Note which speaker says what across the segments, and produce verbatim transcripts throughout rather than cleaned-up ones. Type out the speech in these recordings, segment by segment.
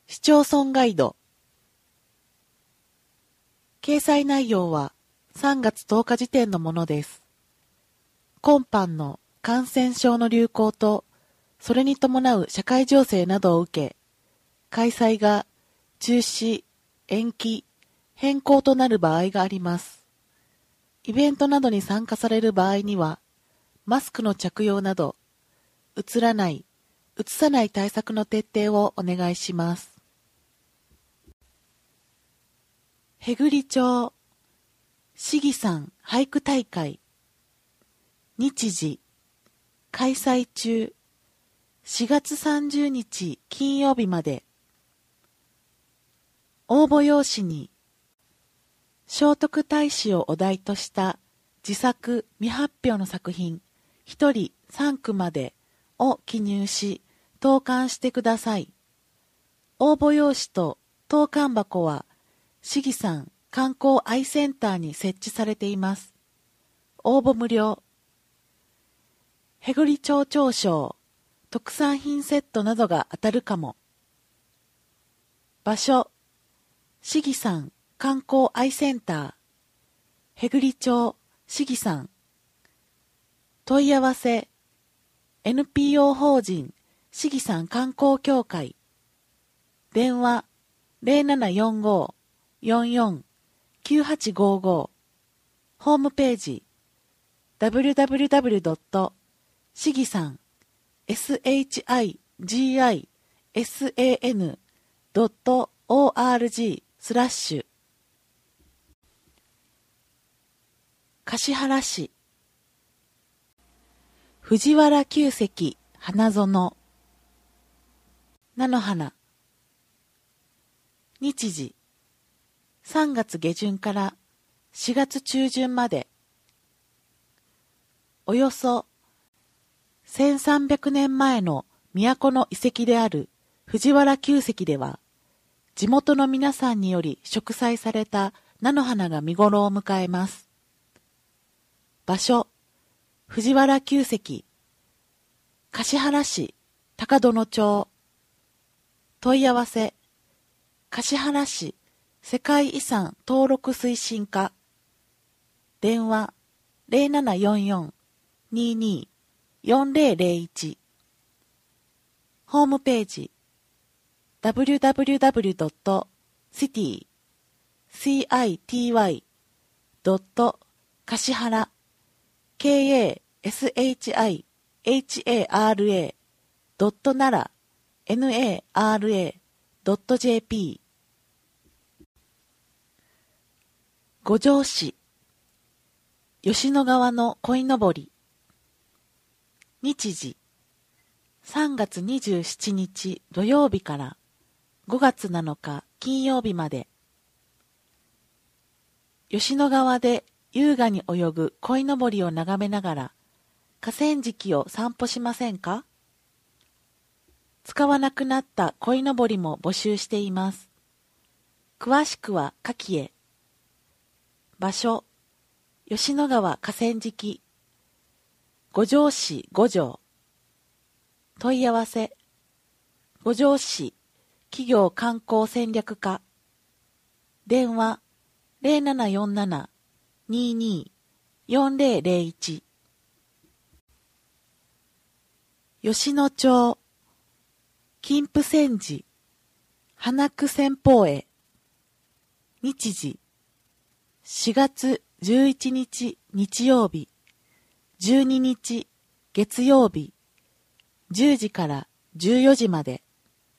Speaker 1: 市町村ガイド。掲載内容はさんがつとおか時点のものです。今般の感染症の流行と、それに伴う社会情勢などを受け、開催が中止、延期、変更となる場合があります。イベントなどに参加される場合には、マスクの着用など、うつらない、うつさない対策の徹底をお願いします。へぐり町市議さん俳句大会。日時開催中、しがつさんじゅうにち金曜日まで。応募用紙に聖徳太子をお題とした自作未発表の作品ひとりさんくまでを記入し投函してください。応募用紙と投函箱は市議さん観光アイセンターに設置されています。応募無料。へぐり町長賞、特産品セットなどが当たるかも。場所、市議さん観光アイセンター、へぐり町市議さん。問い合わせ、エヌピーオー 法人市議さん観光協会。電話、ゼロななよんご よんよん きゅうはちごご。ホームページ、ダブリュダブリュダブリュドットしぎさん シギさん ドット オーアールジー スラッシュ。橿原市藤原旧跡花園菜の花。日時さんがつげじゅんからしがつちゅうじゅんまで。およそせんさんびゃくねんまえの都の遺跡である藤原旧跡では、地元の皆さんにより植栽された菜の花が見頃を迎えます。場所、藤原旧跡、橿原市高殿町。問い合わせ、橿原市世界遺産登録推進課。電話、ゼロななよんよん にーにー よんゼロゼロいち。ホームページ、ダブリュダブリュダブリュドットシティ シティ ドット 橿原 ケーエーエスエイチアイエイチエーアールエー ドットナラ ナラ ドット ジェーピー。五条市吉野川の鯉のぼり。日時さんがつにじゅうしちにち土曜日からごがつなのか金曜日まで。吉野川で優雅に泳ぐ鯉のぼりを眺めながら河川敷を散歩しませんか？使わなくなった鯉のぼりも募集しています。詳しくは下記へ。場所、吉野川河川敷、五条市五条。問い合わせ、五条市企業観光戦略課。電話、ゼロななよんなな にーにー よんゼロゼロいち。吉野町金峰山寺花久先方へ。日時しがつじゅういちにち日曜日、じゅうににち月曜日、じゅうじからじゅうよじまで。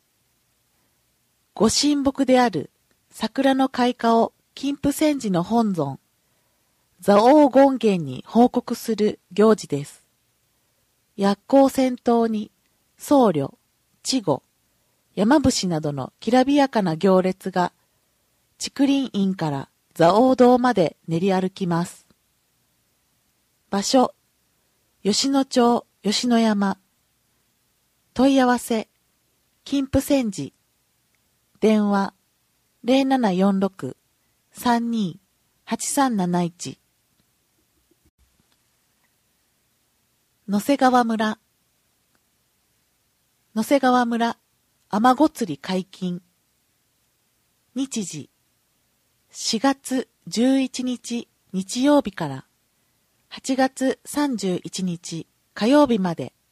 Speaker 1: ご神木である桜の開花を金峰山寺の本尊蔵王権現に報告する行事です。薬効先頭に僧侶、稚児、山伏などのきらびやかな行列が竹林院から蔵王堂まで練り歩きます。場所、吉野町吉野山。問い合わせ、金峰山寺。電話、ゼロななよんろく さんにー はちさんなないち。野瀬川村野瀬川村雨ご釣り解禁。 日時、しがつじゅういちにち日曜日からはちがつさんじゅういちにち火曜日まで。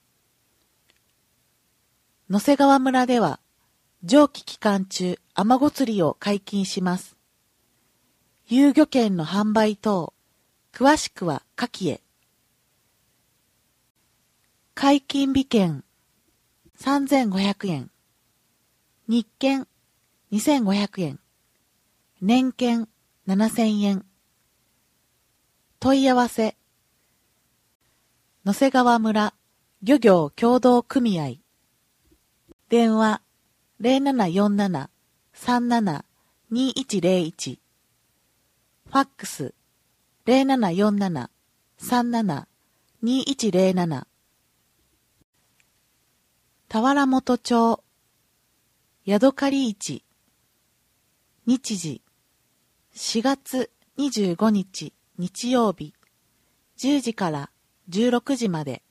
Speaker 1: 野瀬川村では、蒸気期間中、アマゴ釣りを解禁します。遊漁券の販売等、詳しくは下記へ。解禁日券さんぜんごひゃくえん、日券にせんごひゃくえん、年券ななせんえん。問い合わせ、野瀬川村漁業協同組合。電話ゼロななよんなな さんなな にいちゼロいち。ファックスゼロななよんなな さんなな にいちゼロなな。田原本町ヤドカリ市。日時しがつにじゅうごにち日曜日じゅうじからじゅうろくじまで。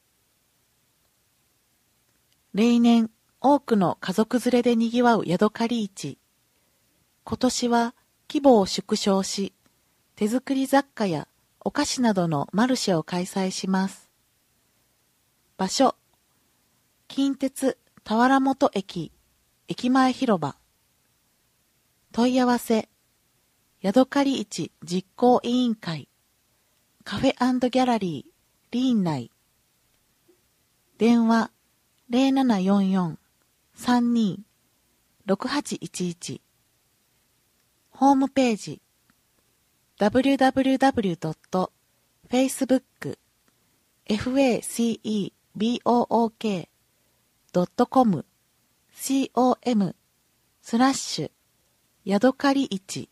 Speaker 1: 例年多くの家族連れで賑わうヤドカリ市。今年は規模を縮小し、手作り雑貨やお菓子などのマルシェを開催します。場所、近鉄田原本駅、駅前広場。問い合わせ、ヤドカリ市実行委員会、カフェ&ギャラリー、リーン内。電話、ゼロななよんよん さんに ろくはちいちいち。ホームページ、ダブリューダブリューダブリュードットフェイスブックフェイスブックドットコム com スラッシュヤドカリ市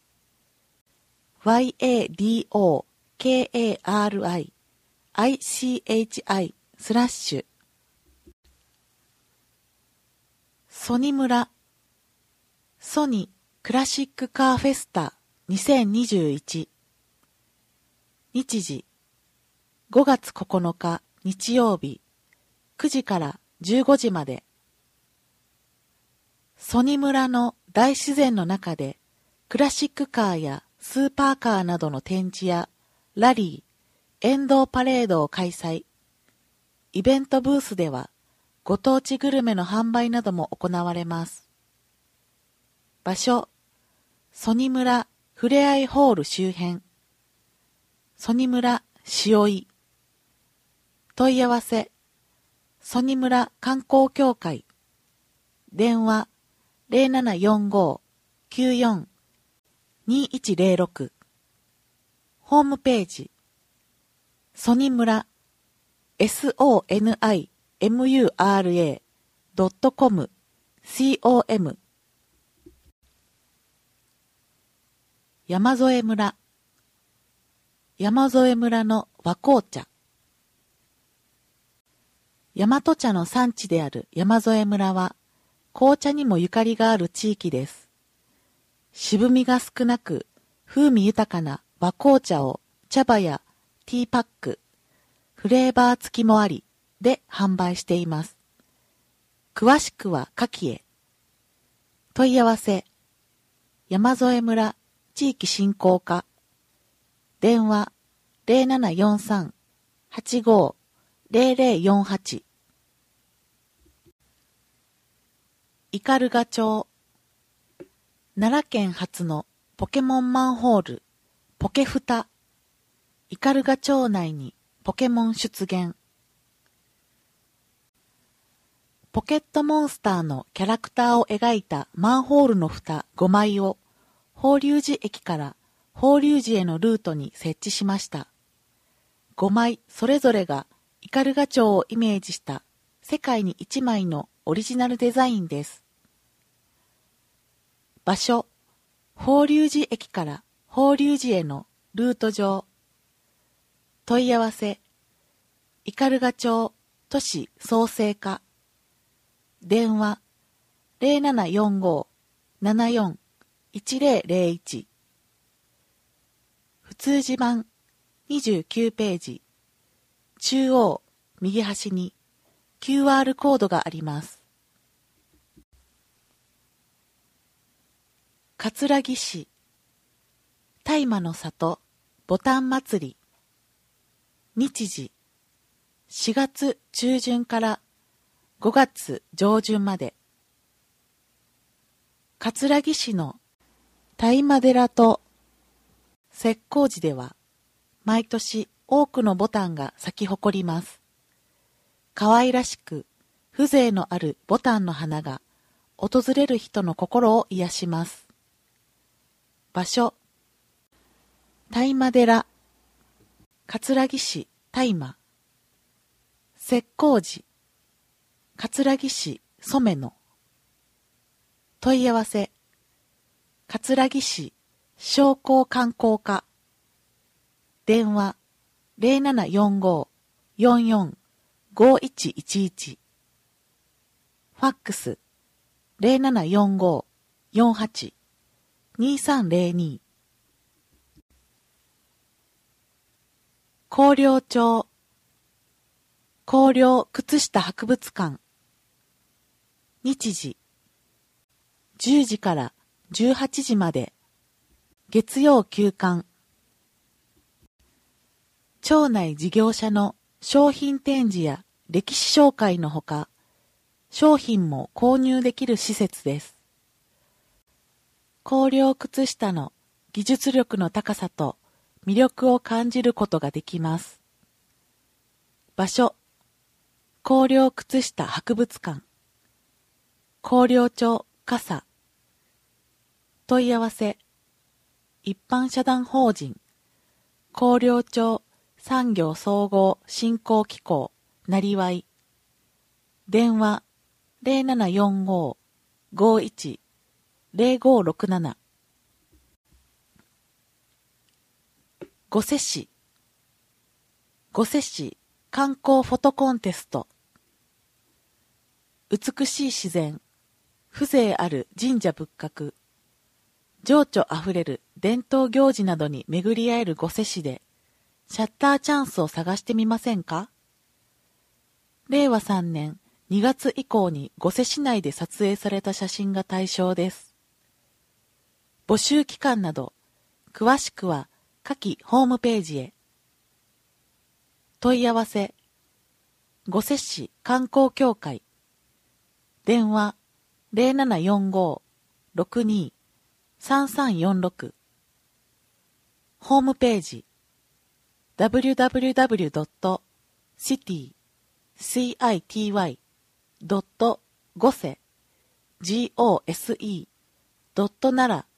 Speaker 1: yadokariichi スラッシュソニ村ソニクラシックカーフェスタにせんにじゅういち。日時ごがつここのか日曜日くじからじゅうごじまで。ソニ村の大自然の中でクラシックカーやスーパーカーなどの展示やラリー、沿道パレードを開催。イベントブースではご当地グルメの販売なども行われます。場所、ソニ村ふれあいホール周辺。ソニ村塩井。問い合わせ、ソニ村観光協会。電話ゼロななよんご きゅうよん にいちゼロろく。ホームページ、ソニ村 ソニムラ ドットコム com 山添村山添村の和紅茶。大和茶の産地である山添村は紅茶にもゆかりがある地域です。渋みが少なく風味豊かな和紅茶を茶葉やティーパック、フレーバー付きもありで販売しています。詳しくは下記へ。問い合わせ、山添村地域振興課。電話ゼロななよんさん はちごゼロゼロよんはち。斑鳩町奈良県初のポケモンマンホールポケフタ。斑鳩町内にポケモン出現。ポケットモンスターのキャラクターを描いたマンホールの蓋ごまいを法隆寺駅から法隆寺へのルートに設置しました。ごまいそれぞれが斑鳩町をイメージした世界にいちまいのオリジナルデザインです。場所、法隆寺駅から法隆寺へのルート上。問い合わせ、斑鳩町都市創生課。電話、ゼロななよんご ななよん いちゼロゼロいち。普通字版にじゅうきゅうページ。中央、右端に キューアール コードがあります。 葛城市大麻の里ボタン祭り。日時しがつ中旬からごがつ上旬まで。葛城市の大麻寺と石膏寺では毎年多くのボタンが咲き誇ります。可愛らしく風情のあるボタンの花が訪れる人の心を癒します。場所大麻寺葛城市大麻石膏寺葛城市染野。問い合わせ葛城市商工観光課。電話 ゼロななよんご よんよん ごいちいちいち。ファックス ゼロななよんご よんはち にさんゼロに。広陵町広陵靴下博物館。日時じゅうじからじゅうはちじまで。月曜休館。町内事業者の商品展示や歴史紹介のほか、商品も購入できる施設です。広陵靴下の技術力の高さと魅力を感じることができます。場所広陵靴下博物館。広陵町笠。問い合わせ一般社団法人広陵町産業総合振興機構なりわい。電話 ゼロななよんご ごいち ゼロごろくなな。御所市御所市観光フォトコンテスト。美しい自然、風情ある神社仏閣、情緒あふれる伝統行事などに巡り合える御所市で、シャッターチャンスを探してみませんか？れいわさんねんにがつ以降に御所市内で撮影された写真が対象です。募集期間など、詳しくは下記ホームページへ。問い合わせ、御所市観光協会。電話ゼロななよんご ろくに さんさんよんろく。ホームページ ダブリューダブリューダブリュードットシティドットゴセドットナラ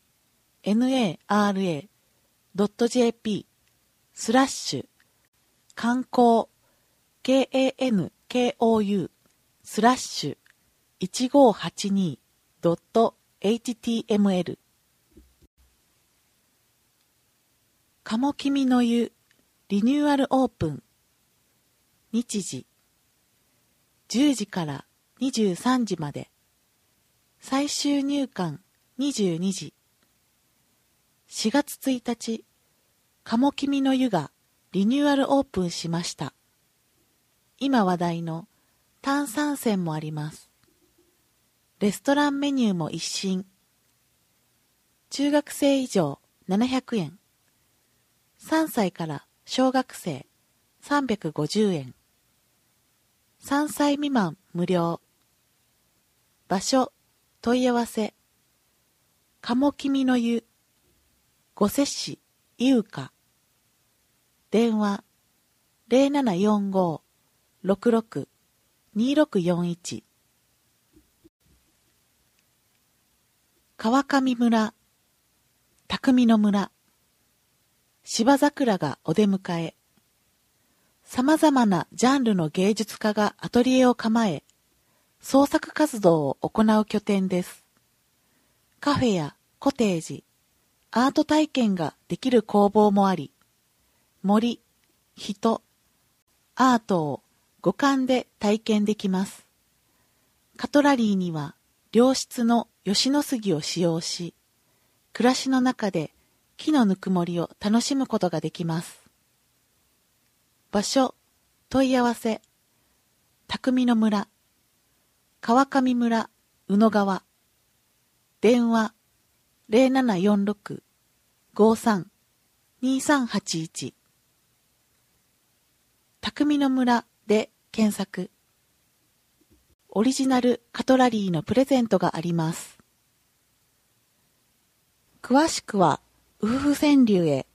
Speaker 1: ドットジェーピー スラッシュ観光 ケーエーエヌケーオーユー スラッシュいちごーはちにドットエイチティーエムエル。鴨君の湯リニューアルオープン。日時じゅうじからにじゅうさんじまで。最終入館にじゅうにじ。しがつついたち、鴨君の湯がリニューアルオープンしました。今話題の炭酸泉もあります。レストランメニューも一新。中学生以上ななひゃくえん。さんさいから小学生さんびゃくごじゅうえん。さんさい未満無料。場所問い合わせ鴨君の湯御所市優香。電話ゼロななよんご ろくろく にろくよんいち。川上村匠の村。芝桜がお出迎え。様々なジャンルの芸術家がアトリエを構え、創作活動を行う拠点です。カフェやコテージ、アート体験ができる工房もあり、森、人、アートを五感で体験できます。カトラリーには良質の吉野杉を使用し、暮らしの中で木のぬくもりを楽しむことができます。場所、問い合わせ、匠の村、川上村、宇野川。電話ゼロななよんろく ごさん にさんはちいち匠の村で検索。オリジナルカトラリーのプレゼントがあります。詳しくはウフフ川柳へ。